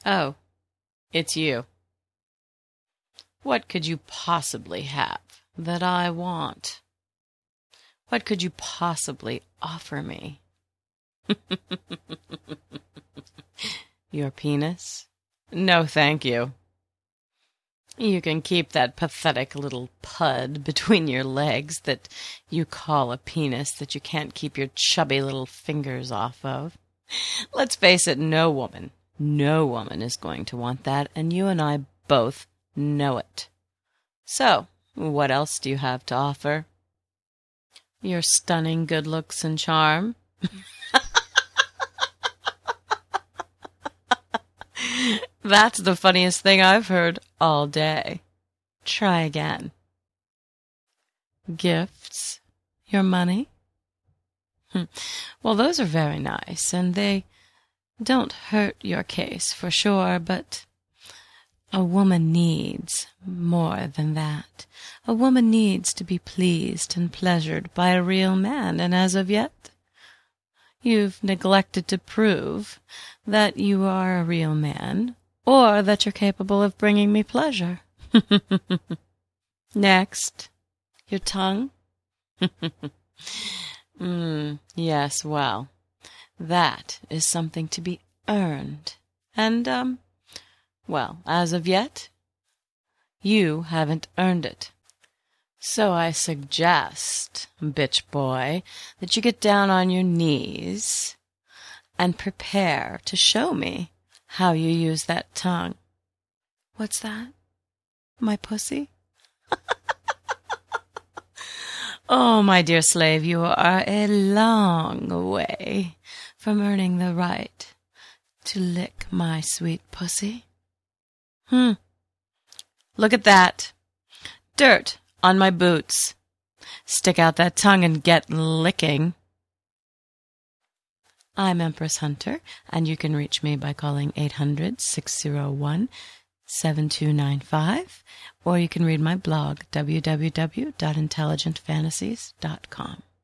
Oh, it's you. What could you possibly have that I want? What could you possibly offer me? Your penis? No, thank you. You can keep that pathetic little pud between your legs that you call a penis that you can't keep your chubby little fingers off of. Let's face it, no woman is going to want that, and you and I both know it. So, what else do you have to offer? Your stunning good looks and charm? That's the funniest thing I've heard all day. Try again. Gifts? Your money? Well, those are very nice, and they don't hurt your case for sure, but a woman needs more than that. A woman needs to be pleased and pleasured by a real man, and as of yet, you've neglected to prove that you are a real man, or that you're capable of bringing me pleasure. Next, your tongue? Yes, well, that is something to be earned. And, well, as of yet, you haven't earned it. So I suggest, bitch boy, that you get down on your knees and prepare to show me how you use that tongue. What's that? My pussy? Oh, my dear slave, you are a long way from earning the right to lick my sweet pussy. Look at that. Dirt on my boots. Stick out that tongue and get licking. I'm Empress Hunter, and you can reach me by calling 800-601-7295, or you can read my blog, www.intelligentfantasies.com.